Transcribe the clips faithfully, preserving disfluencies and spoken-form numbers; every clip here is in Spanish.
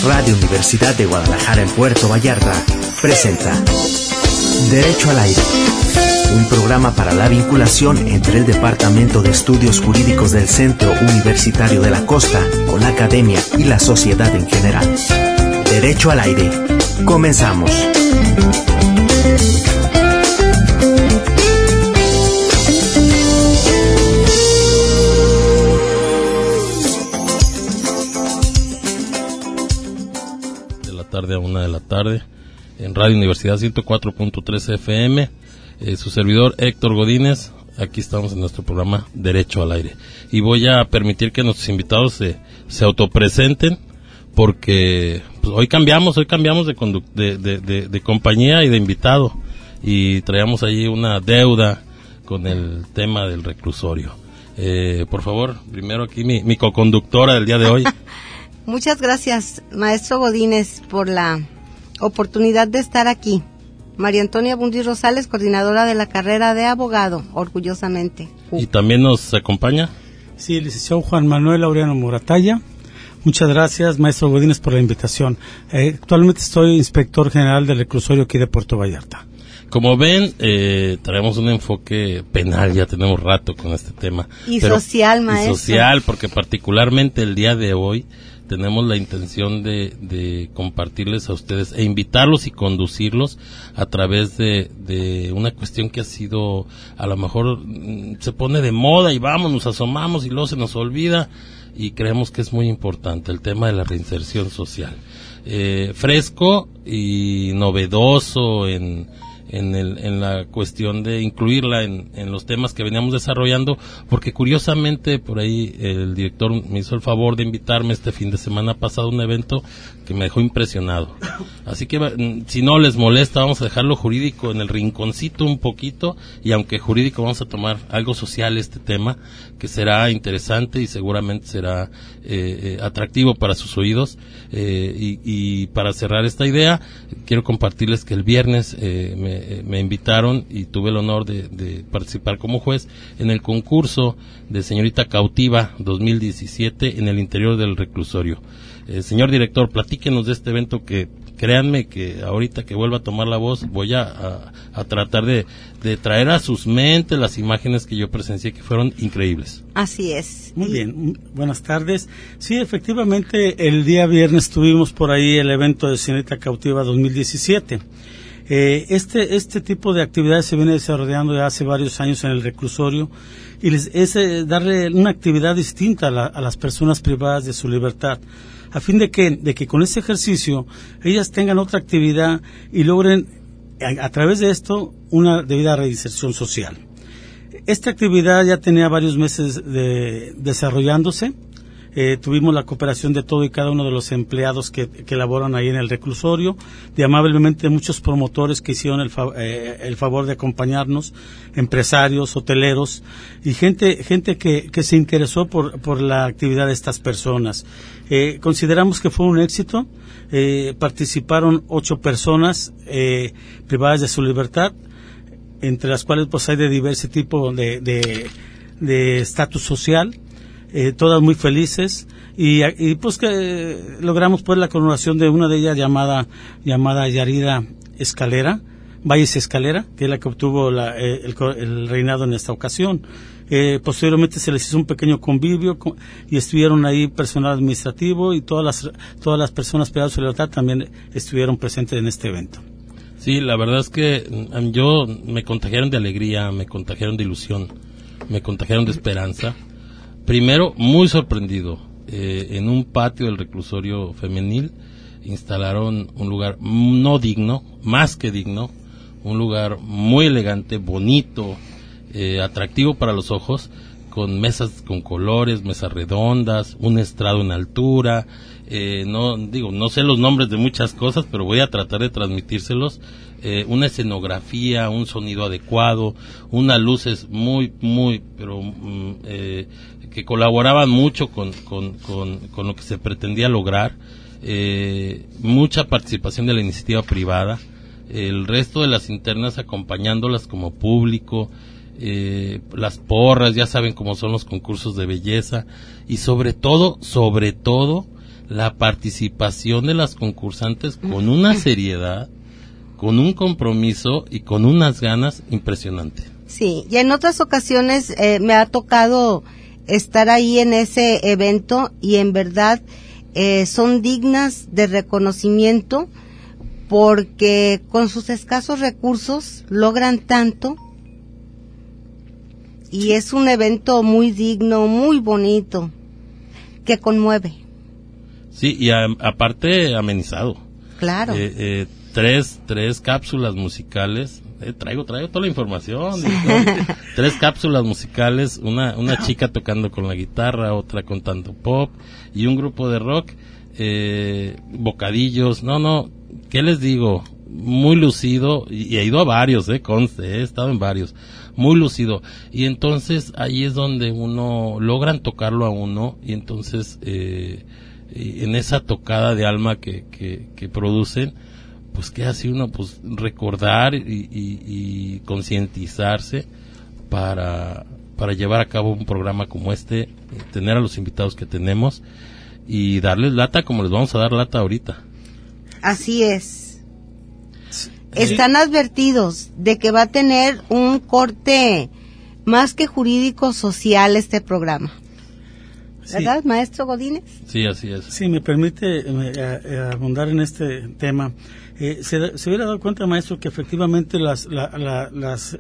Radio Universidad de Guadalajara en Puerto Vallarta presenta Derecho al Aire, un programa para la vinculación entre el Departamento de Estudios Jurídicos del Centro Universitario de la Costa con la academia y la sociedad en general. Derecho al Aire. Comenzamos. Tarde a una de la tarde en Radio Universidad ciento cuatro punto tres F M. Eh, su servidor Héctor Godínez. Aquí estamos en nuestro programa Derecho al Aire y voy a permitir que nuestros invitados se, se autopresenten porque pues, hoy cambiamos hoy cambiamos de, condu- de, de, de, de compañía y de invitado y traíamos ahí una deuda con el tema del reclusorio. Eh, por favor, primero aquí mi, mi coconductora del día de hoy. Muchas gracias, maestro Godínez, por la oportunidad de estar aquí. María Antonia Bundy Rosales, coordinadora de la carrera de abogado, orgullosamente. ¿Y también nos acompaña? Sí, el licenciado Juan Manuel Laureano Moratalla. Muchas gracias, maestro Godínez, por la invitación. Eh, actualmente soy inspector general del reclusorio aquí de Puerto Vallarta. Como ven, eh, traemos un enfoque penal, ya tenemos rato con este tema. Y pero, social, maestro. Y social, porque particularmente el día de hoy tenemos la intención de, de compartirles a ustedes e invitarlos y conducirlos a través de, de una cuestión que ha sido, a lo mejor mm, se pone de moda y vamos, nos asomamos y luego se nos olvida y creemos que es muy importante el tema de la reinserción social. Eh, fresco y novedoso en... En, el, en la cuestión de incluirla en, en los temas que veníamos desarrollando, porque curiosamente por ahí el director me hizo el favor de invitarme este fin de semana pasado a un evento que me dejó impresionado. Así que si no les molesta, vamos a dejarlo jurídico en el rinconcito un poquito, y aunque jurídico vamos a tomar algo social este tema, que será interesante y seguramente será eh, eh, atractivo para sus oídos. Eh, y, y para cerrar esta idea, quiero compartirles que el viernes eh, me me invitaron y tuve el honor de, de participar como juez en el concurso de Señorita Cautiva dos mil diecisiete en el interior del reclusorio. Eh, señor director, platíquenos de este evento que, créanme que ahorita que vuelva a tomar la voz voy a, a, a tratar de, de traer a sus mentes las imágenes que yo presencié, que fueron increíbles. Así es. Muy bien, buenas tardes. Sí, efectivamente, el día viernes tuvimos por ahí el evento de Señorita Cautiva dos mil diecisiete. Eh, este este tipo de actividades se viene desarrollando ya hace varios años en el reclusorio y les, es eh, darle una actividad distinta a, la, a las personas privadas de su libertad, a fin de que de que con ese ejercicio ellas tengan otra actividad y logren a, a través de esto una debida reinserción social. Esta actividad ya tenía varios meses de, desarrollándose. Eh, tuvimos la cooperación de todo y cada uno de los empleados que, que laboran ahí en el reclusorio, de amablemente muchos promotores que hicieron el, fa- eh, el favor de acompañarnos, empresarios, hoteleros y gente gente que, que se interesó por, por la actividad de estas personas. Eh, consideramos que fue un éxito. Eh, participaron ocho personas eh, privadas de su libertad, entre las cuales pues hay de diverso tipo de de de estatus social. Eh, todas muy felices y, y pues que eh, logramos pues la coronación de una de ellas llamada llamada Yarida Escalera, Valles Escalera, que es la que obtuvo la, eh, el, el reinado en esta ocasión. Eh, posteriormente se les hizo un pequeño convivio con, y estuvieron ahí personal administrativo y todas las todas las personas privadas de su libertad también estuvieron presentes en este evento. Sí, la verdad es que yo me contagiaron de alegría, me contagiaron de ilusión, me contagiaron de esperanza. Primero, muy sorprendido, eh, en un patio del reclusorio femenil instalaron un lugar no digno, más que digno, un lugar muy elegante, bonito, eh, atractivo para los ojos, con mesas con colores, mesas redondas, un estrado en altura, eh, no digo, no sé los nombres de muchas cosas, pero voy a tratar de transmitírselos, eh, una escenografía, un sonido adecuado, unas luces muy, muy, pero mm, eh, que colaboraban mucho con, con, con, con lo que se pretendía lograr, eh, mucha participación de la iniciativa privada, el resto de las internas acompañándolas como público, eh, las porras, ya saben cómo son los concursos de belleza, y sobre todo, sobre todo, la participación de las concursantes con una seriedad, con un compromiso y con unas ganas impresionantes. Sí, y en otras ocasiones eh, me ha tocado estar ahí en ese evento y en verdad eh, son dignas de reconocimiento porque con sus escasos recursos logran tanto y es un evento muy digno, muy bonito, que conmueve. Sí, y a, aparte amenizado. Claro. Eh, eh, tres, tres cápsulas musicales. Eh, traigo, traigo toda la información. Sí. Tres cápsulas musicales, una, una chica tocando con la guitarra, otra contando pop y un grupo de rock. Eh, bocadillos, no, no, ¿qué les digo? Muy lucido, y, y he ido a varios, eh, conste, he estado en varios, muy lucido, y entonces ahí es donde uno, logran tocarlo a uno, y entonces eh, en esa tocada de alma que, que, que producen, pues que hace uno, pues recordar y, y, y concientizarse para, para llevar a cabo un programa como este, tener a los invitados que tenemos, y darles lata como les vamos a dar lata ahorita. Así es. Sí. Están advertidos de que va a tener un corte más que jurídico social este programa. ¿Verdad, sí, maestro Godínez? Sí, así es. Sí, me permite eh, eh, abundar en este tema. Eh, se, se hubiera dado cuenta, maestro, que efectivamente las, la, la, las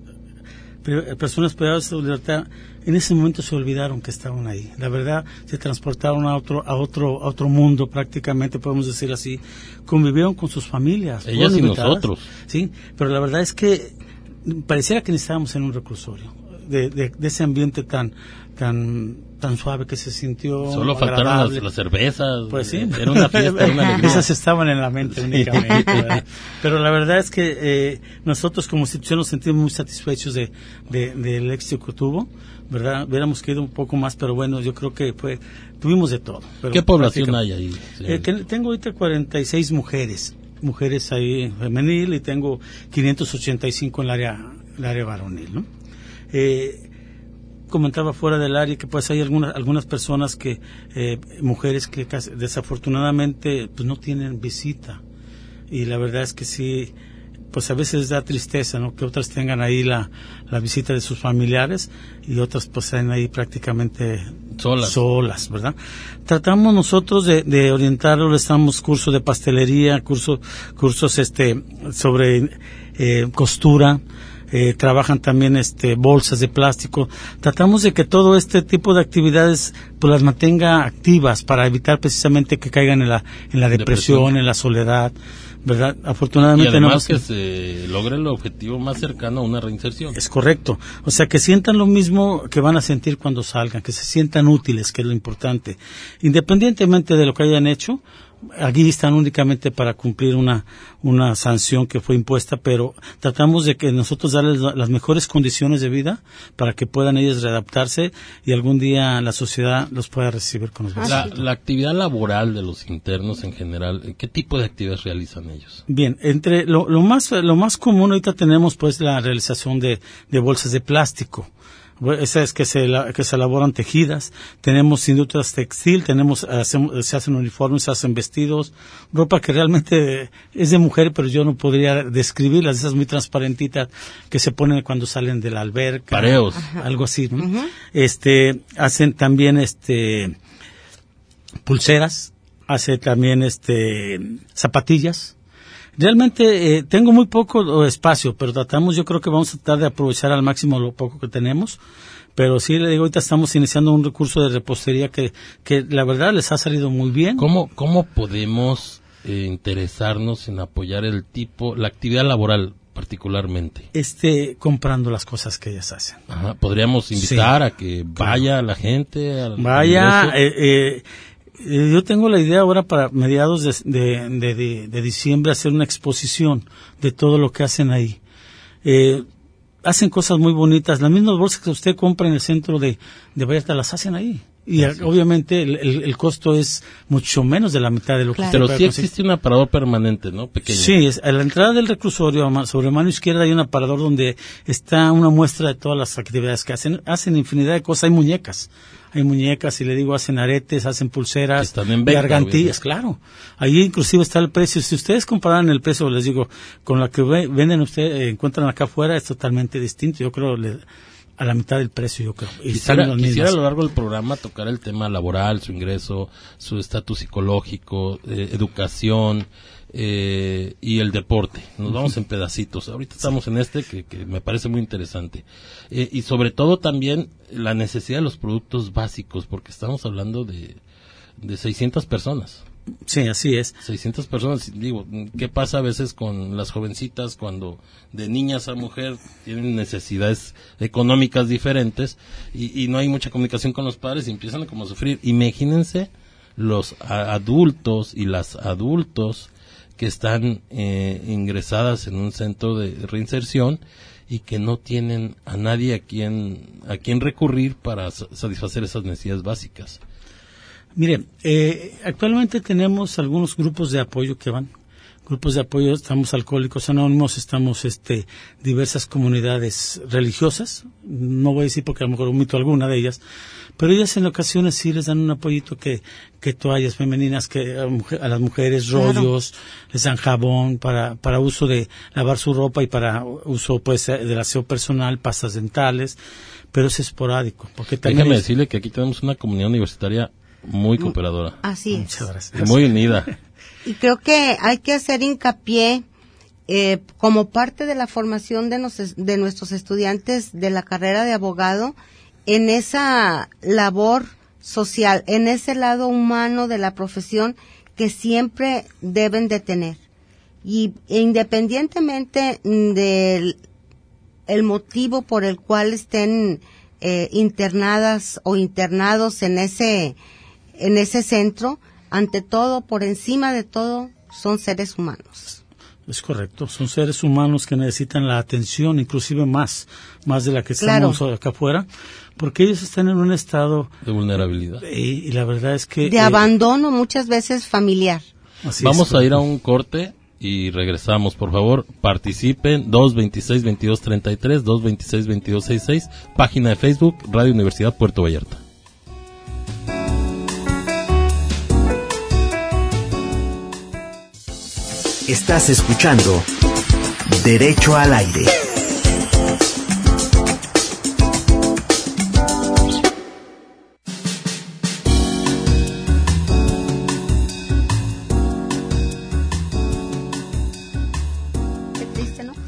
personas privadas de libertad en ese momento se olvidaron que estaban ahí. La verdad, se transportaron a otro a otro a otro mundo, prácticamente podemos decir así. Convivieron con sus familias, ellas y nosotros. Sí, pero la verdad es que pareciera que estábamos en un reclusorio de, de, de ese ambiente tan tan tan suave que se sintió. Solo faltaron las, las cervezas. Pues sí, era una fiesta, era una alegría. Esas estaban en la mente únicamente, ¿verdad? Pero la verdad es que eh, nosotros como institución nos sentimos muy satisfechos de, de del éxito que tuvo, ¿verdad? Hubiéramos querido un poco más, pero bueno, yo creo que fue, tuvimos de todo. Pero ¿qué población hay ahí? Eh, que, tengo ahorita cuarenta y seis mujeres, mujeres ahí femenil, y tengo quinientos ochenta y cinco en el área, el área varonil, ¿no? Eh, comentaba fuera del área que pues hay algunas algunas personas que eh, mujeres que casi, desafortunadamente pues no tienen visita, y la verdad es que sí, pues a veces da tristeza, ¿no? Que otras tengan ahí la, la visita de sus familiares y otras pues están ahí prácticamente solas, solas, ¿verdad? Tratamos nosotros de, de orientarlos, les damos cursos de pastelería, cursos cursos este sobre eh, costura. Eh, trabajan también este bolsas de plástico. Tratamos de que todo este tipo de actividades pues las mantenga activas para evitar precisamente que caigan en la en la depresión, depresión. en la soledad, ¿verdad? Afortunadamente y además no que se logre el objetivo más cercano a una reinserción. Es correcto. O sea, que sientan lo mismo que van a sentir cuando salgan, que se sientan útiles, que es lo importante. Independientemente de lo que hayan hecho, aquí están únicamente para cumplir una una sanción que fue impuesta, pero tratamos de que nosotros darles las mejores condiciones de vida para que puedan ellos readaptarse y algún día la sociedad los pueda recibir con los brazos. La, la actividad laboral de los internos en general, ¿qué tipo de actividades realizan ellos? Bien, entre lo, lo más lo más común ahorita tenemos pues la realización de, de bolsas de plástico. Esa es que se que se elaboran tejidas, tenemos industrias textil, tenemos hacemos, se hacen uniformes, se hacen vestidos, ropa que realmente es de mujer, pero yo no podría describirlas, esas muy transparentitas que se ponen cuando salen de la alberca, pareos, algo así, ¿no? Uh-huh. Este hacen también este pulseras, hace también este zapatillas. Realmente eh, tengo muy poco espacio, pero tratamos, yo creo que vamos a tratar de aprovechar al máximo lo poco que tenemos, pero sí le digo, ahorita estamos iniciando un recurso de repostería que, que la verdad les ha salido muy bien. ¿Cómo, cómo podemos eh, interesarnos en apoyar el tipo, la actividad laboral particularmente? Este, comprando las cosas que ellas hacen. Ajá, podríamos invitar sí, a que vaya claro. la gente. Al, vaya, al eh, eh, yo tengo la idea ahora para mediados de, de, de, de, de diciembre hacer una exposición de todo lo que hacen ahí. Eh, hacen cosas muy bonitas. Las mismas bolsas que usted compra en el centro de, de Vallarta las hacen ahí. Y Así obviamente el, el, el costo es mucho menos de la mitad de lo claro. que Pero se sí conseguir. existe un aparador permanente, ¿no? Pequeño. Sí, es, a la entrada del reclusorio, sobre mano izquierda, hay un aparador donde está una muestra de todas las actividades que hacen. Hacen infinidad de cosas, hay muñecas. Hay muñecas, y le digo, hacen aretes, hacen pulseras, que están en venta, gargantillas, claro. Ahí inclusive está el precio. Si ustedes comparan el precio, les digo, con la que ve, venden ustedes, eh, encuentran acá afuera, es totalmente distinto. Yo creo le, a la mitad del precio, yo creo. Y Quisiera, quisiera a lo largo del programa tocar el tema laboral, su ingreso, su estatus psicológico, eh, educación eh, y el deporte. Nos uh-huh. vamos en pedacitos. Ahorita estamos en este que, que me parece muy interesante. Eh, y sobre todo también la necesidad de los productos básicos, porque estamos hablando de, de seiscientas personas. Sí, así es. seiscientas personas, digo, ¿qué pasa a veces con las jovencitas cuando de niñas a mujer tienen necesidades económicas diferentes y, y no hay mucha comunicación con los padres y empiezan a como a sufrir? Imagínense los a, adultos y las adultos que están eh, ingresadas en un centro de reinserción y que no tienen a nadie a quien, a quien recurrir para satisfacer esas necesidades básicas. Mire, eh, actualmente tenemos algunos grupos de apoyo que van, grupos de apoyo, estamos Alcohólicos Anónimos, estamos este diversas comunidades religiosas, no voy a decir porque a lo mejor omito alguna de ellas, pero ellas en ocasiones sí les dan un apoyito que, que toallas femeninas, que a, mujer, a las mujeres rollos, claro. les dan jabón para, para uso de lavar su ropa y para uso pues del aseo personal, pastas dentales, pero es esporádico. Porque también Déjame es, decirle que aquí tenemos una comunidad universitaria muy cooperadora. Así es. Muchas gracias. Muy unida. Y creo que hay que hacer hincapié eh, como parte de la formación de, nos, de nuestros estudiantes de la carrera de abogado en esa labor social, en ese lado humano de la profesión que siempre deben de tener. Y e independientemente del el motivo por el cual estén eh, internadas o internados en ese en ese centro, ante todo, por encima de todo, son seres humanos. Es correcto, son seres humanos que necesitan la atención, inclusive más, más de la que Claro. estamos acá afuera, porque ellos están en un estado De vulnerabilidad. y, y la verdad es que De eh, abandono muchas veces familiar. así Vamos es, a ir a un corte y regresamos. Por favor, participen. dos veintiséis veintidós treinta y tres, dos veintiséis veintidós sesenta y seis, página de Facebook, Radio Universidad Puerto Vallarta. Estás escuchando Derecho al Aire. Qué triste, ¿no?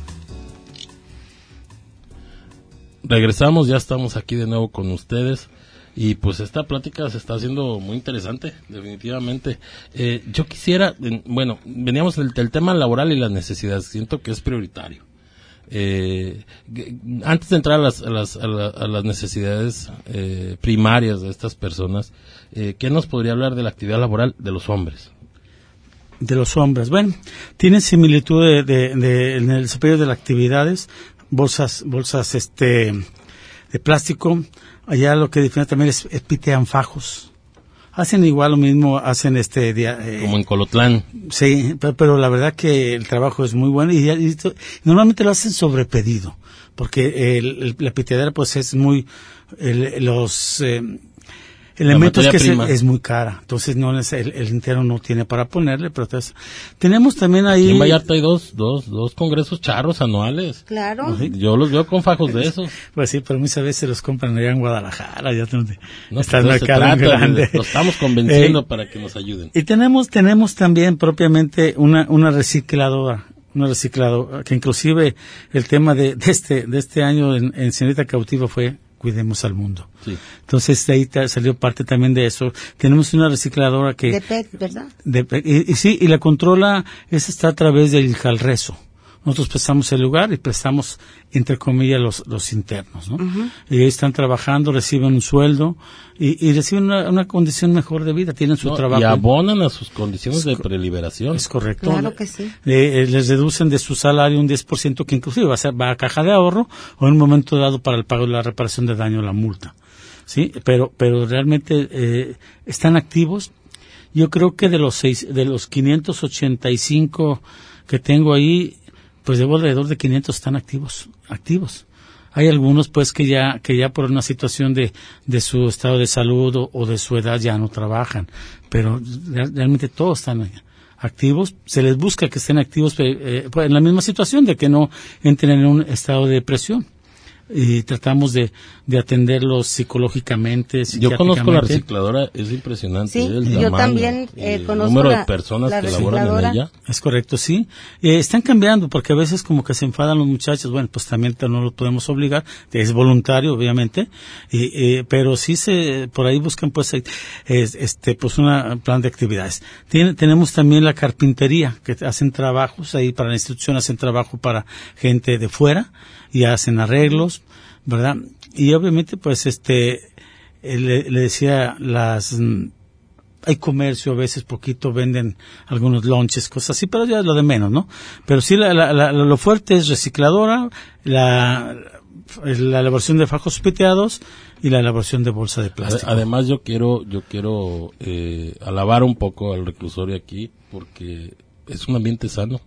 Regresamos, ya estamos aquí de nuevo con ustedes. Y pues esta plática se está haciendo muy interesante, definitivamente. Eh, yo quisiera, eh, bueno, veníamos del, del tema laboral y las necesidades, siento que es prioritario. Eh, antes de entrar a las, a las, a la, a las necesidades eh, primarias de estas personas, eh, ¿qué nos podría hablar de la actividad laboral de los hombres? de los hombres. Bueno, tienen similitud de, de, de, en el desarrollo de las actividades, bolsas, bolsas este de plástico. Allá lo que define también es, es pitean fajos. Hacen igual lo mismo, hacen este día, eh, como en Colotlán. Sí, pero, pero la verdad que el trabajo es muy bueno y, y esto, normalmente lo hacen sobre pedido, porque el, el, la piteadera pues es muy, el, los eh, elementos que se, es muy cara, entonces no es, el, el entero no tiene para ponerle, pero entonces, tenemos también ahí. En Vallarta hay dos, dos, dos congresos charros anuales. Claro. ¿Sí? Yo los veo con fajos de esos. Pues sí, pero muchas veces los compran allá en Guadalajara, ya donde no, está el pues no mercado grande. Los estamos convenciendo eh, para que nos ayuden. Y tenemos, tenemos también propiamente una, una recicladora, una recicladora, que inclusive el tema de, de este, de este año en, en Señorita Cautiva fue Cuidemos al Mundo. Sí. Entonces de ahí ta, salió parte también de eso. Tenemos una recicladora que... De P E T, ¿verdad? De, y, y sí, y la controla, esa está a través del Jalrezo. Nosotros prestamos el lugar y prestamos, entre comillas, los, los internos, ¿no? Uh-huh. Y ahí están trabajando, reciben un sueldo y, y reciben una, una condición mejor de vida, tienen su no, trabajo. Y abonan a sus condiciones es, de preliberación. Es correcto. Claro que sí. Eh, les reducen de su salario un diez por ciento que inclusive va a ser va a caja de ahorro o en un momento dado para el pago de la reparación de daño o la multa. sí, pero pero realmente eh, están activos. Yo creo que de los seis, de los quinientos ochenta y cinco que tengo ahí, pues debo alrededor de quinientos están activos, activos. Hay algunos pues que ya que ya por una situación de de su estado de salud o, o de su edad ya no trabajan, pero real, realmente todos están activos. Se les busca que estén activos eh, en la misma situación de que no entren en un estado de depresión. Y tratamos de, de atenderlos psicológicamente, Yo conozco la recicladora, es impresionante. Sí, el yo tamaño, también eh, el conozco número la, de personas la que laboran en ella. Es correcto, sí. Eh, están cambiando porque a veces como que se enfadan los muchachos. Bueno, pues también no los podemos obligar. Es voluntario, obviamente. Y, eh, pero sí se, por ahí buscan pues, eh, este, pues un plan de actividades. Tiene, tenemos también la carpintería, que hacen trabajos ahí para la institución, hacen trabajo para gente de fuera y hacen arreglos, ¿verdad? Y obviamente pues este le, le decía las mm, hay comercio a veces poquito, venden algunos lonches, cosas así, pero ya es lo de menos, ¿no? Pero sí la, la, la, lo fuerte es recicladora, la la elaboración de fajos peteados y la elaboración de bolsa de plástico. Además yo quiero yo quiero eh, alabar un poco al reclusorio aquí porque es un ambiente sano.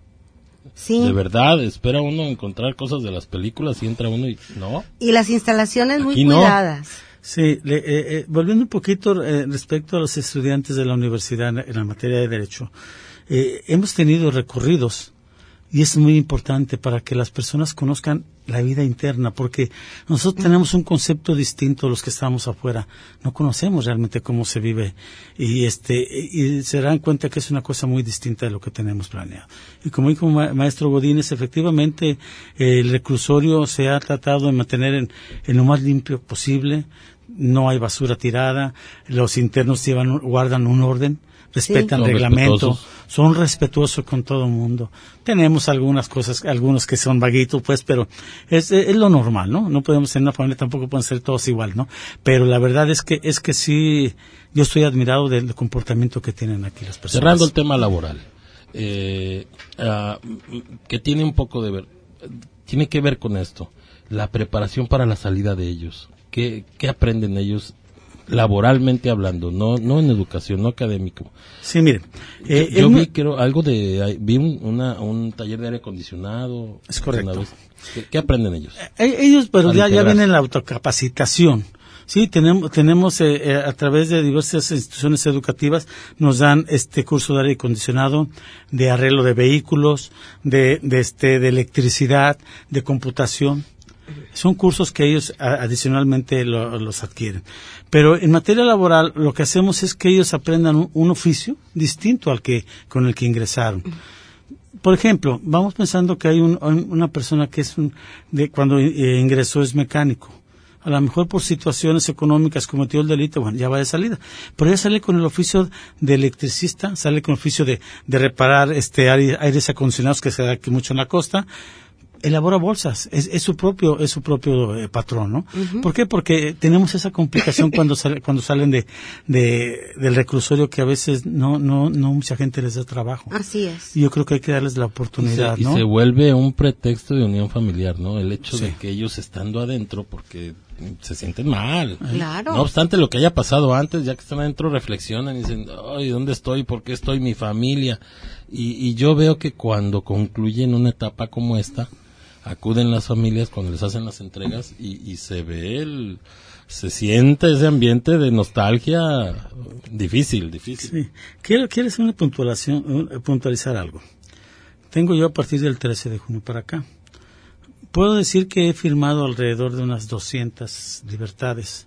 Sí. De verdad, espera uno encontrar cosas de las películas y entra uno y no. Y las instalaciones muy Aquí no. cuidadas. Sí, le, eh, eh, volviendo un poquito eh, respecto a los estudiantes de la universidad en, en la materia de Derecho, eh, hemos tenido recorridos y es muy importante para que las personas conozcan la vida interna, porque nosotros tenemos un concepto distinto a los que estamos afuera, no conocemos realmente cómo se vive y este y se dan cuenta que es una cosa muy distinta de lo que tenemos planeado. Y como dijo ma- maestro Godínez, efectivamente eh, el reclusorio se ha tratado de mantener en, en lo más limpio posible, no hay basura tirada, los internos llevan guardan un orden, respetan sí. reglamento, son respetuosos con todo el mundo. Tenemos algunas cosas, algunos que son vaguitos, pues, pero es, es lo normal, ¿no? No podemos en una familia, tampoco pueden ser todos igual, ¿no? Pero la verdad es que es que sí, yo estoy admirado del comportamiento que tienen aquí las personas. Cerrando el tema laboral, eh, uh, que tiene un poco de ver, tiene que ver con esto, la preparación para la salida de ellos. ¿Qué, qué aprenden ellos? Laboralmente hablando, no no en educación, no académico. Sí, miren. Eh, yo, yo vi creo, algo de, vi un, una, un taller de aire acondicionado. Es correcto. ¿Qué, ¿Qué aprenden ellos? Eh, ellos, pero ya, ya viene la autocapacitación. Sí, tenemos, tenemos eh, eh, a través de diversas instituciones educativas nos dan este curso de aire acondicionado, de arreglo de vehículos, de, de este, de electricidad, de computación. Son cursos que ellos a, adicionalmente lo, los adquieren. Pero en materia laboral lo que hacemos es que ellos aprendan un, un oficio distinto al que con el que ingresaron. Por ejemplo, vamos pensando que hay un, una persona que es un, de cuando eh, ingresó es mecánico. A lo mejor por situaciones económicas cometió el delito, bueno, ya va de salida. Pero ya sale con el oficio de electricista, sale con el oficio de, de reparar este aire, aires acondicionados que se da aquí mucho en la costa. Elabora bolsas, es, es su propio, es su propio eh, patrón, ¿no? Uh-huh. ¿Por qué? Porque tenemos esa complicación cuando sale, cuando salen de, de, del reclusorio que a veces no, no, no mucha gente les da trabajo. Así es. Y yo creo que hay que darles la oportunidad, y se, ¿no? Y se vuelve un pretexto de unión familiar, ¿no? El hecho sí. de que ellos estando adentro, porque se sienten mal. Claro. No obstante lo que haya pasado antes, ya que están adentro reflexionan y dicen, ay, ¿dónde estoy? ¿Por qué estoy? Mi familia. Y, y yo veo que cuando concluyen una etapa como esta, acuden las familias cuando les hacen las entregas y, y se ve el, se siente ese ambiente de nostalgia difícil, difícil. Sí. Quiero, quiero hacer una puntualización, puntualizar algo. Tengo yo a partir del trece de junio para acá. Puedo decir que he firmado alrededor de unas doscientas libertades.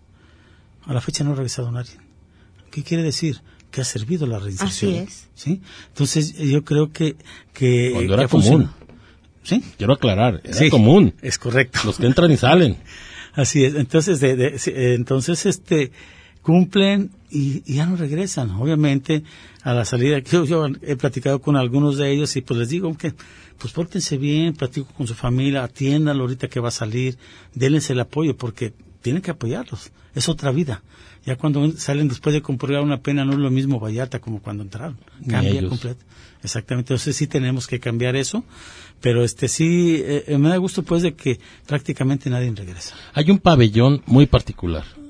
A la fecha no ha regresado nadie. ¿Qué quiere decir? Que ha servido la reinserción. Así es. ¿Sí? Entonces yo creo que, que cuando era que común. ¿Sí? Quiero aclarar, era sí, común. Es correcto. Los que entran y salen. Así es. Entonces, de, de, eh, entonces, este, cumplen y, y ya no regresan. Obviamente, a la salida, yo, yo he platicado con algunos de ellos y pues les digo que, pues pórtense bien, platico con su familia, atiéndanlo ahorita que va a salir, denles el apoyo porque tienen que apoyarlos. Es otra vida. Ya cuando salen después de cumplir una pena no es lo mismo Vallarta como cuando entraron. Cambia completo. Exactamente. Entonces sí tenemos que cambiar eso. Pero este sí, eh, me da gusto pues de que prácticamente nadie regresa. Hay un pabellón muy particular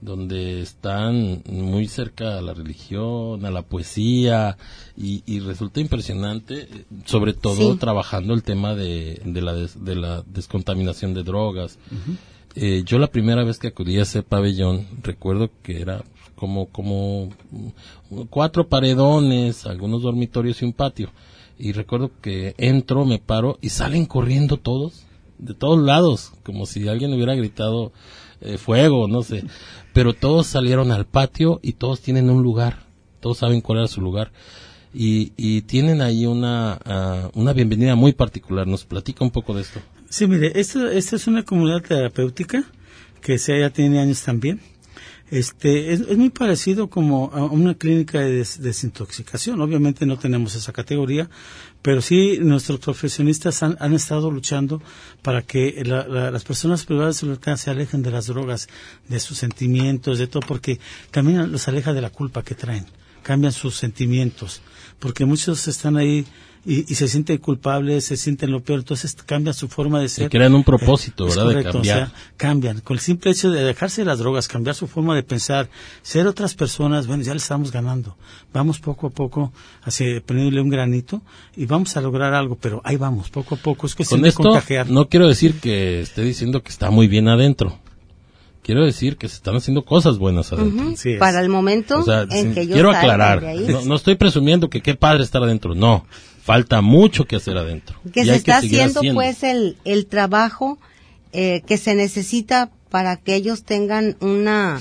donde están muy cerca a la religión, a la poesía, y, y resulta impresionante, sobre todo sí. trabajando el tema de, de, la, des, de la descontaminación de drogas. Uh-huh. Eh, yo la primera vez que acudí a ese pabellón, recuerdo que era como, como cuatro paredones, algunos dormitorios y un patio. Y recuerdo que entro, me paro y salen corriendo todos, de todos lados, como si alguien hubiera gritado eh, fuego, no sé. Pero todos salieron al patio y todos tienen un lugar, todos saben cuál era su lugar. Y, y tienen ahí una, uh, una bienvenida muy particular. ¿Nos platica un poco de esto? Sí, mire, esta esta es una comunidad terapéutica que se ya tiene años también. Este es, es muy parecido como a una clínica de des, desintoxicación. Obviamente no tenemos esa categoría, pero sí nuestros profesionistas han, han estado luchando para que la, la, las personas privadas de libertad se alejen de las drogas, de sus sentimientos, de todo, porque también los aleja de la culpa que traen, cambian sus sentimientos, porque muchos están ahí y, y se sienten culpables, se sienten lo peor, entonces cambian su forma de ser. Y crean un propósito, eh, ¿verdad? Correcto, de cambiar. O sea, cambian. Con el simple hecho de dejarse las drogas, cambiar su forma de pensar, ser otras personas, bueno, ya le estamos ganando. Vamos poco a poco hacia poniéndole un granito y vamos a lograr algo, pero ahí vamos, poco a poco. Es cuestión Con de esto, contagiar. No quiero decir que esté diciendo que está muy bien adentro. Quiero decir que se están haciendo cosas buenas adentro. Uh-huh. Sí, para el momento o sea, en que yo quiero aclarar, ahí. No, no estoy presumiendo que qué padre estar adentro, no. Falta mucho que hacer adentro. Que y se está que haciendo, haciendo pues el, el trabajo eh, que se necesita para que ellos tengan una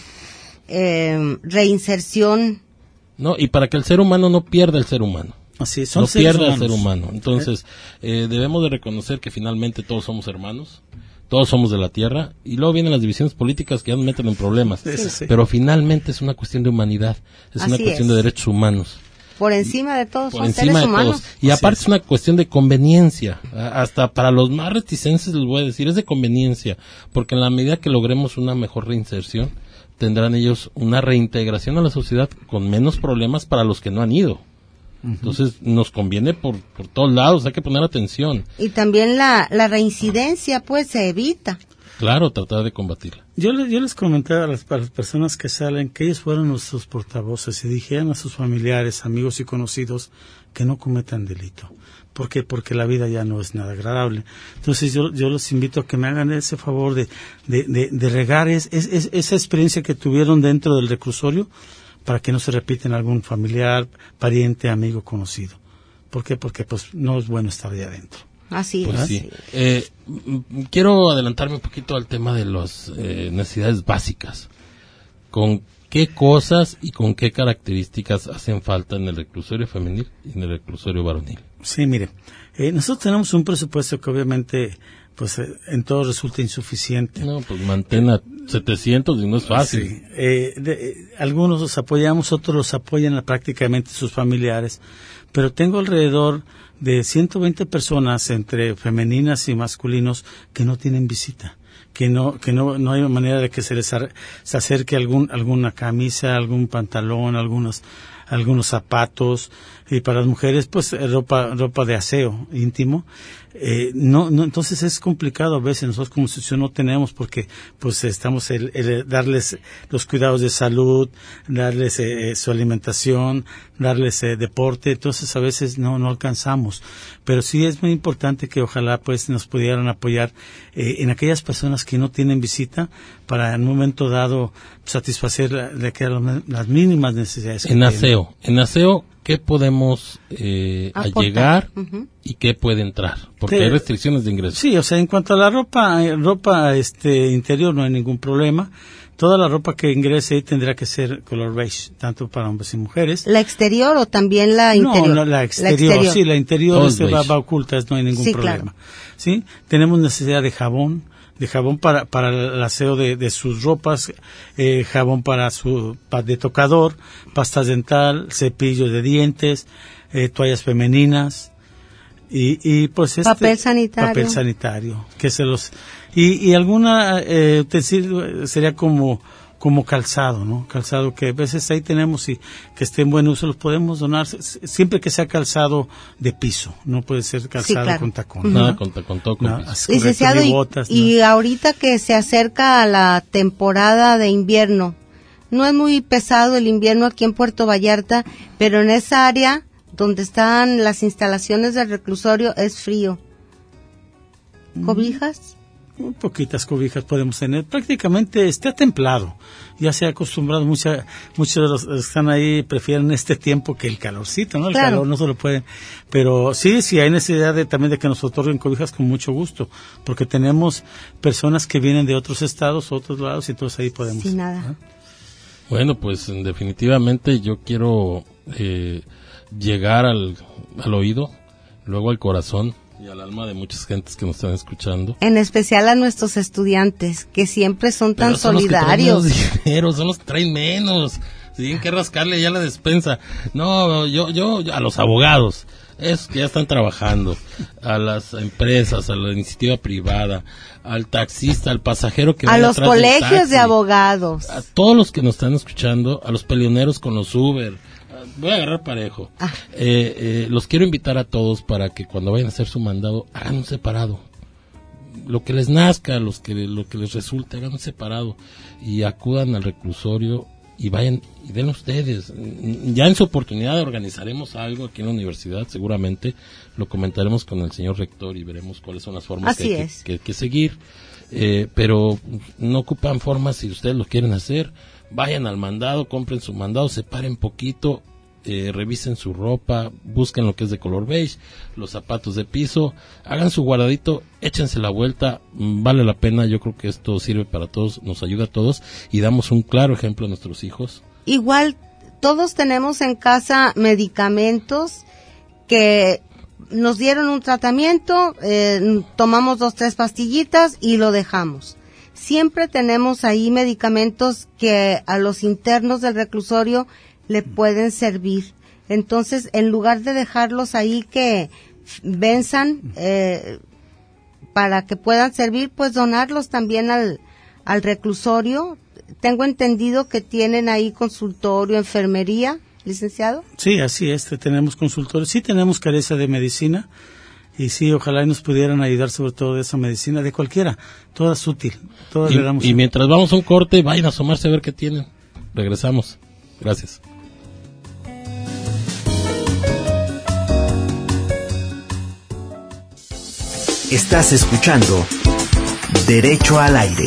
eh, reinserción. No, y para que el ser humano no pierda el ser humano. Así es, son no seres pierda humanos. el ser humano. Entonces, eh, debemos de reconocer que finalmente todos somos hermanos, todos somos de la tierra, y luego vienen las divisiones políticas que ya nos meten en problemas. Sí, sí. Pero finalmente es una cuestión de humanidad, es Así una cuestión es. de derechos humanos. Por encima de todos, Por son encima seres de humanos. todos. Y aparte es. es una cuestión de conveniencia. Hasta para los más reticentes les voy a decir, es de conveniencia. Porque en la medida que logremos una mejor reinserción, tendrán ellos una reintegración a la sociedad con menos problemas para los que no han ido. Uh-huh. Entonces nos conviene por, por todos lados, hay que poner atención. Y también la, la reincidencia pues se evita. Claro, tratar de combatirla. Yo, yo les comentaba a las, a las personas que salen que ellos fueron nuestros portavoces y dijeran a sus familiares, amigos y conocidos que no cometan delito. ¿Por qué? Porque la vida ya no es nada agradable. Entonces yo, yo los invito a que me hagan ese favor de, de, de, de regar es, es, es, esa experiencia que tuvieron dentro del reclusorio para que no se repita en algún familiar, pariente, amigo, conocido. ¿Por qué? Porque pues no es bueno estar ahí adentro. Así pues es. Sí. Eh, quiero adelantarme un poquito al tema de las eh, necesidades básicas. ¿Con qué cosas y con qué características hacen falta en el reclusorio femenil y en el reclusorio varonil? Sí, mire, eh, nosotros tenemos un presupuesto que obviamente pues eh, en todo resulta insuficiente. No, pues mantén a setecientos y no es fácil. Sí, eh, de, eh, algunos los apoyamos, otros los apoyan prácticamente sus familiares, pero tengo alrededor de ciento veinte personas entre femeninas y masculinos que no tienen visita, que no que no no hay manera de que se les ar- se acerque algún alguna camisa, algún pantalón, algunos algunos zapatos, y para las mujeres pues ropa ropa de aseo íntimo. Eh, no, no, entonces es complicado a veces, nosotros como institución no tenemos porque pues estamos el, el darles los cuidados de salud, darles eh, su alimentación, darles eh, deporte, entonces a veces no no alcanzamos, pero sí es muy importante que ojalá pues nos pudieran apoyar eh, en aquellas personas que no tienen visita para en un momento dado satisfacer la, de que las, las mínimas necesidades. En aseo, en aseo ¿qué podemos eh, allegar uh-huh. y qué puede entrar? Porque sí, hay restricciones de ingreso. Sí, o sea, en cuanto a la ropa ropa este interior no hay ningún problema. Toda la ropa que ingrese ahí tendrá que ser color beige, tanto para hombres y mujeres. ¿La exterior o también la interior? No, la, la, exterior, la exterior, sí, la interior se va, va oculta, no hay ningún sí, problema. Claro. ¿Sí? Tenemos necesidad de jabón, de jabón para para el aseo de, de sus ropas, eh, jabón para su para de tocador, pasta dental, cepillos de dientes, eh, toallas femeninas y y pues este papel sanitario, papel sanitario, que se los y y alguna eh, utensilio sería como como calzado, ¿no? Calzado que a veces ahí tenemos y que esté en buen uso, los podemos donar siempre que sea calzado de piso, no puede ser calzado sí, claro. con tacón. Uh-huh. Nada con tacón, todo con no, piso. Licenciado, y, botas, y ¿no? ahorita que se acerca a la temporada de invierno, No es muy pesado el invierno aquí en Puerto Vallarta, pero en esa área donde están las instalaciones del reclusorio es frío. ¿Cobijas? Muy poquitas cobijas podemos tener. Prácticamente está templado. Ya se ha acostumbrado, mucha, muchos de los que están ahí prefieren este tiempo que el calorcito, ¿no? El claro. calor no se lo pueden. Pero sí, sí hay necesidad de, también de que nos otorguen cobijas con mucho gusto, porque tenemos personas que vienen de otros estados, otros lados, y entonces ahí podemos. Sin nada. ¿eh? Bueno, pues definitivamente yo quiero eh, llegar al, al oído, luego al corazón y al alma de muchas gentes que nos están escuchando. En especial a nuestros estudiantes, que siempre son tan Pero son solidarios. Los que traen menos dinero, son los que traen menos. Si tienen que rascarle ya la despensa. No, yo, yo, yo a los abogados, esos que ya están trabajando, a las empresas, a la iniciativa privada, al taxista, al pasajero que va a los atrás del colegios taxi, de abogados, a todos los que nos están escuchando, a los peleoneros con los Uber. Voy a agarrar parejo. Ah. Eh, eh, los quiero invitar a todos para que cuando vayan a hacer su mandado hagan un separado. Lo que les nazca, los que lo que les resulte, hagan un separado y acudan al reclusorio y vayan y den ustedes. Ya en su oportunidad organizaremos algo aquí en la universidad, seguramente lo comentaremos con el señor rector y veremos cuáles son las formas Así que hay es. que, que, que seguir. Eh, pero no ocupan formas. Si ustedes lo quieren hacer, vayan al mandado, compren su mandado, separen poquito. Eh, revisen su ropa, busquen lo que es de color beige, los zapatos de piso, hagan su guardadito, échense la vuelta, vale la pena. Yo creo que esto sirve para todos, nos ayuda a todos y damos un claro ejemplo a nuestros hijos. Igual todos tenemos en casa medicamentos que nos dieron un tratamiento, eh, tomamos dos, tres pastillitas y lo dejamos. Siempre tenemos ahí medicamentos que a los internos del reclusorio le pueden servir. Entonces, en lugar de dejarlos ahí que venzan eh, para que puedan servir, pues donarlos también al, al reclusorio. Tengo entendido que tienen ahí consultorio, enfermería, licenciado. Sí, así es, tenemos consultores, sí tenemos carencia de medicina y sí, ojalá nos pudieran ayudar sobre todo de esa medicina, de cualquiera, toda es útil. Todas y, le damos y un... mientras vamos a un corte, vayan a asomarse a ver qué tienen. Regresamos. Gracias. Estás escuchando Derecho al Aire.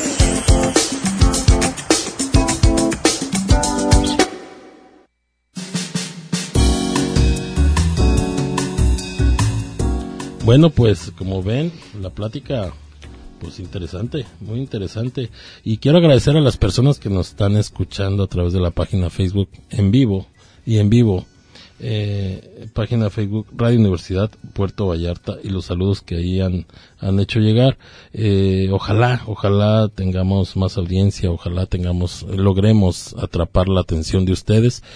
Bueno, pues como ven, la plática pues interesante, muy interesante. Y quiero agradecer a las personas que nos están escuchando a través de la página Facebook en vivo y en vivo. Eh, página Facebook Radio Universidad Puerto Vallarta y los saludos que ahí han, han hecho llegar. Eh, ojalá, ojalá tengamos más audiencia, ojalá tengamos, logremos atrapar la atención de ustedes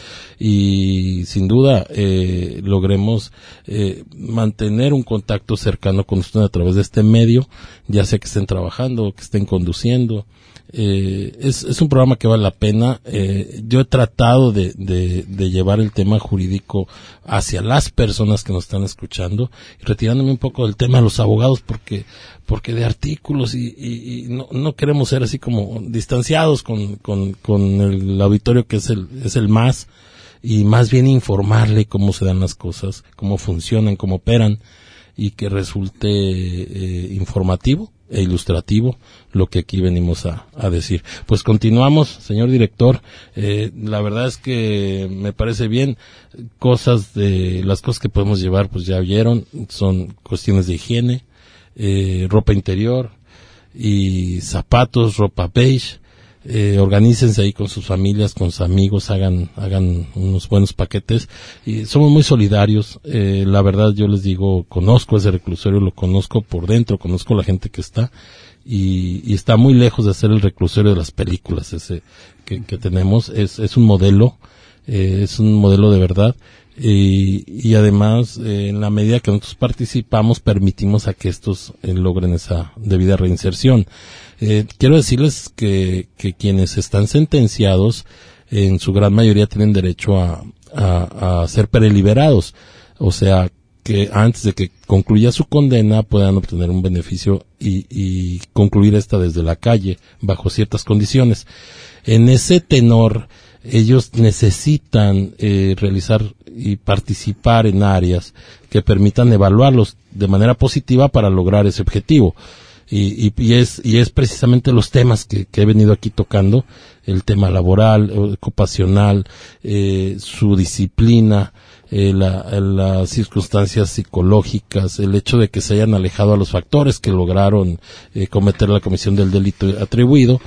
y sin duda eh, logremos eh, mantener un contacto cercano con ustedes a través de este medio, ya sea que estén trabajando, que estén conduciendo. Eh, es, es un programa que vale la pena. Eh, yo he tratado de, de, de llevar el tema jurídico hacia las personas que nos están escuchando y retirándome un poco del tema de los abogados porque porque de artículos y, y, y no, no queremos ser así como distanciados con, con, con el auditorio que es el, es el más y más bien informarle cómo se dan las cosas, cómo funcionan, cómo operan y que resulte eh, informativo e ilustrativo lo que aquí venimos a, a decir. Pues continuamos, señor director. Eh, la verdad es que me parece bien. Cosas de las cosas que podemos llevar, pues ya vieron, son cuestiones de higiene, eh, ropa interior y zapatos, ropa beige. Eh, organícense ahí con sus familias, con sus amigos, hagan hagan unos buenos paquetes y somos muy solidarios. Eh, la verdad yo les digo, conozco ese reclusorio, lo conozco por dentro, conozco la gente que está y, y está muy lejos de ser el reclusorio de las películas ese que, que tenemos. Es, es un modelo, eh, es un modelo de verdad. Y, y además, eh, en la medida que nosotros participamos, permitimos a que estos eh, logren esa debida reinserción. Eh, quiero decirles que, que quienes están sentenciados, en su gran mayoría tienen derecho a, a, a ser preliberados. O sea, que antes de que concluya su condena puedan obtener un beneficio y, y concluir esta desde la calle, bajo ciertas condiciones. En ese tenor, ellos necesitan eh, realizar y participar en áreas que permitan evaluarlos de manera positiva para lograr ese objetivo. Y, y, y es y es precisamente los temas que, que he venido aquí tocando, el tema laboral, ocupacional, eh, su disciplina, eh, la, las circunstancias psicológicas, el hecho de que se hayan alejado a los factores que lograron eh, cometer la comisión del delito atribuido,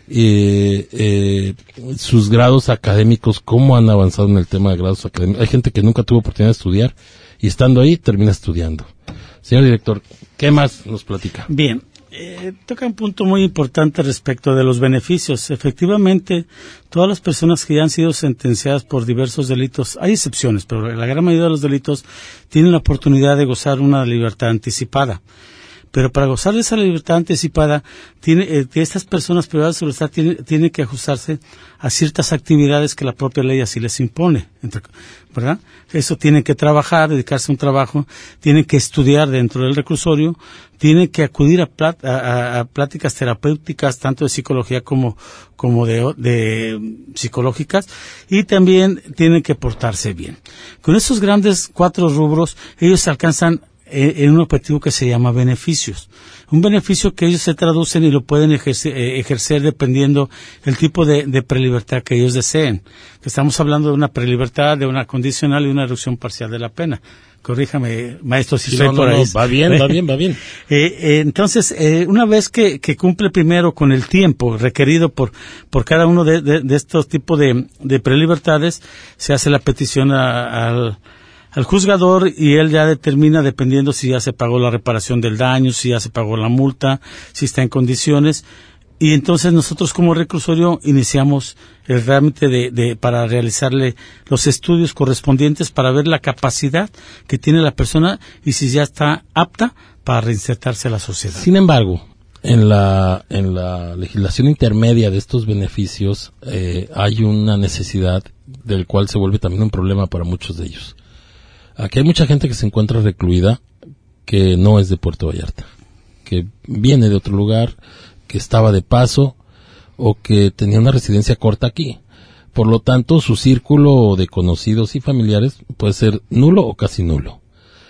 eh, eh, sus grados académicos, cómo han avanzado en el tema de grados académicos. Hay gente que nunca tuvo oportunidad de estudiar y estando ahí termina estudiando. Señor director, ¿qué más nos platica? Bien, eh, toca un punto muy importante respecto de los beneficios. Efectivamente, todas las personas que ya han sido sentenciadas por diversos delitos, hay excepciones, pero la gran mayoría de los delitos tienen la oportunidad de gozar una libertad anticipada. Pero para gozar de esa libertad anticipada, tiene, eh, estas personas privadas de libertad tienen, tienen que ajustarse a ciertas actividades que la propia ley así les impone, entre, ¿verdad? Eso tienen que trabajar, dedicarse a un trabajo, tienen que estudiar dentro del reclusorio, tienen que acudir a, plat, a, a pláticas terapéuticas, tanto de psicología como, como de, de psicológicas, y también tienen que portarse bien. Con esos grandes cuatro rubros, ellos alcanzan en un objetivo que se llama beneficios. Un beneficio que ellos se traducen y lo pueden ejercer, ejercer dependiendo el tipo de, de prelibertad que ellos deseen. Estamos hablando de una prelibertad, de una condicional y una reducción parcial de la pena. Corríjame, maestro, si sí, estoy no, por no, ahí. No, va bien, va bien, va bien. eh, eh, entonces, eh, una vez que, que cumple primero con el tiempo requerido por, por cada uno de, de, de estos tipos de, de prelibertades, se hace la petición al al juzgador y él ya determina, dependiendo si ya se pagó la reparación del daño, si ya se pagó la multa, si está en condiciones, y entonces nosotros como reclusorio iniciamos el trámite de, de, para realizarle los estudios correspondientes para ver la capacidad que tiene la persona y si ya está apta para reinsertarse a la sociedad. Sin embargo, en la, en la legislación intermedia de estos beneficios eh, hay una necesidad del cual se vuelve también un problema para muchos de ellos. Aquí hay mucha gente que se encuentra recluida que no es de Puerto Vallarta, que viene de otro lugar, que estaba de paso o que tenía una residencia corta aquí. Por lo tanto, su círculo de conocidos y familiares puede ser nulo o casi nulo.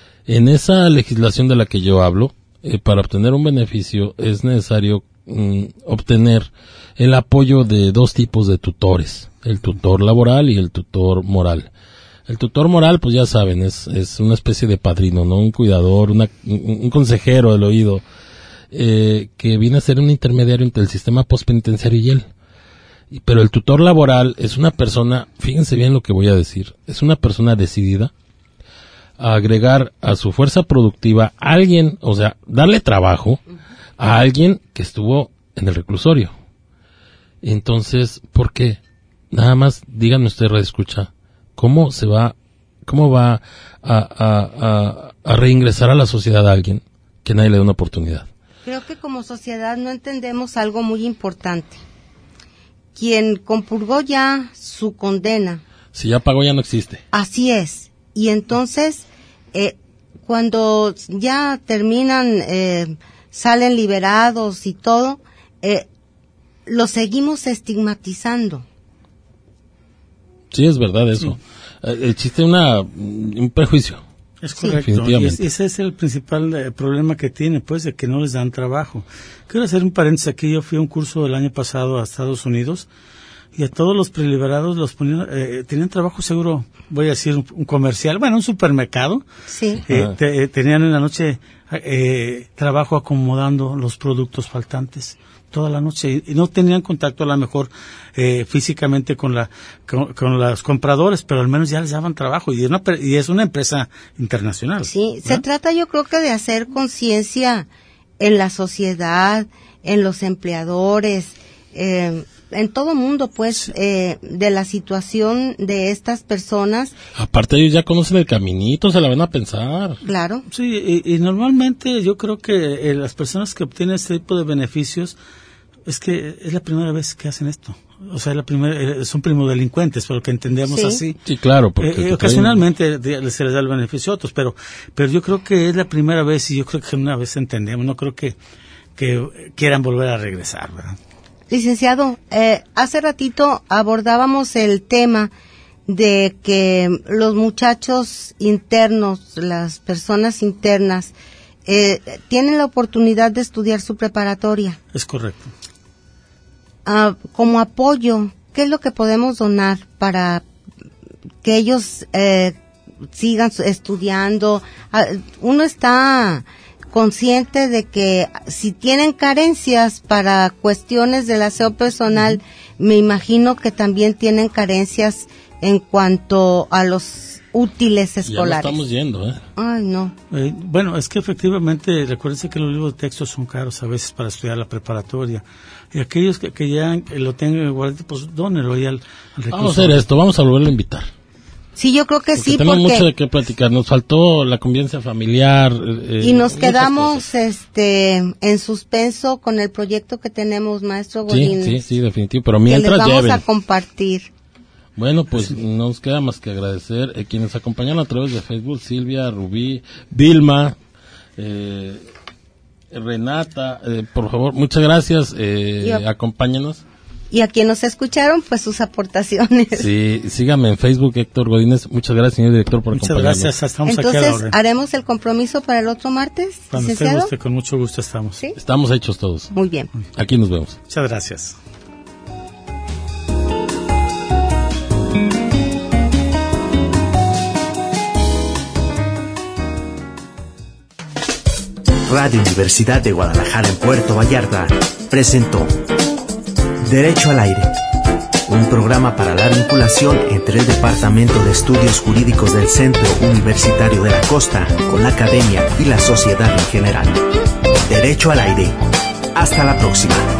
En esa legislación de la que yo hablo, eh, para obtener un beneficio es necesario mm, obtener el apoyo de dos tipos de tutores, el tutor laboral y el tutor moral. El tutor moral, pues ya saben, es, es una especie de padrino, ¿no? Un cuidador, una, un, un consejero del oído, eh, que viene a ser un intermediario entre el sistema postpenitenciario y él. Y, pero el tutor laboral es una persona, fíjense bien lo que voy a decir, es una persona decidida a agregar a su fuerza productiva a alguien, o sea, darle trabajo a alguien que estuvo en el reclusorio. Entonces, ¿por qué? Nada más, díganme usted, redescucha, ¿cómo se va, cómo va a, a, a, a reingresar a la sociedad a alguien que nadie le dé una oportunidad? Creo que como sociedad no entendemos algo muy importante. Quien compurgó ya su condena. Si ya pagó, ya no existe. Así es. Y entonces, eh, cuando ya terminan, eh, salen liberados y todo, eh, lo seguimos estigmatizando. Sí, es verdad eso. Sí. Eh, existe una, un prejuicio. Es correcto. Y es, ese es el principal eh, problema que tiene, pues, de que no les dan trabajo. Quiero hacer un paréntesis aquí. Yo fui a un curso el año pasado a Estados Unidos y a todos los preliberados los ponían, eh, tenían trabajo seguro, voy a decir un, un comercial, bueno, un supermercado. Sí. Eh, te, eh, tenían en la noche eh, trabajo acomodando los productos faltantes toda la noche y no tenían contacto a lo mejor eh, físicamente con la con, con los compradores, pero al menos ya les daban trabajo y es una, y es una empresa internacional. Sí, ¿verdad? Se trata yo creo que de hacer conciencia en la sociedad, en los empleadores, eh, en todo mundo, pues, eh, de la situación de estas personas. Aparte ellos ya conocen el caminito, se la van a pensar. Claro. Sí, y, y normalmente yo creo que eh, las personas que obtienen este tipo de beneficios es que es la primera vez que hacen esto. O sea, la primera, eh, son primodelincuentes, por lo que entendemos sí. así. Sí, claro. Porque eh, ocasionalmente traen... se les da el beneficio a otros, pero, pero yo creo que es la primera vez y yo creo que una vez entendemos. No creo que, que quieran volver a regresar, ¿verdad? Licenciado, eh, hace ratito abordábamos el tema de que los muchachos internos, las personas internas, eh, tienen la oportunidad de estudiar su preparatoria. Es correcto. Uh, como apoyo, ¿qué es lo que podemos donar para que ellos eh, sigan estudiando? Uh, uno está consciente de que si tienen carencias para cuestiones del aseo personal, uh-huh. me imagino que también tienen carencias en cuanto a los útiles escolares. Ya no estamos yendo, ¿eh? Ay, no. Eh, bueno, es que efectivamente, recuérdense que los libros de texto son caros a veces para estudiar la preparatoria. Y aquellos que, que ya lo tengan igual, pues dónenlo ahí al, al recurso. Vamos a hacer esto, vamos a volverlo a invitar. Sí, yo creo que porque sí, tenemos porque... mucho de qué platicar. Nos faltó la convivencia familiar. Eh, y nos quedamos este en suspenso con el proyecto que tenemos, maestro Godínez. Sí, sí, sí, definitivo. Pero mientras que les vamos lleven. a compartir. Bueno, pues no nos queda más que agradecer a eh, quienes acompañaron a través de Facebook, Silvia, Rubí, Vilma, eh, Renata, eh, por favor, muchas gracias, eh, a, acompáñenos. Y a quienes nos escucharon, pues sus aportaciones. Sí, sígame en Facebook, Héctor Godínez. Muchas gracias, señor director, por muchas acompañarnos. Muchas gracias, estamos Entonces, aquí a la orden. ¿haremos el compromiso para el otro martes, Cuando licenciado? usted guste, con mucho gusto estamos. ¿Sí? Estamos hechos todos. Muy bien. Aquí nos vemos. Muchas gracias. Radio Universidad de Guadalajara en Puerto Vallarta presentó Derecho al Aire, un programa para la vinculación entre el Departamento de Estudios Jurídicos del Centro Universitario de la Costa con la academia y la sociedad en general. Derecho al Aire. Hasta la próxima.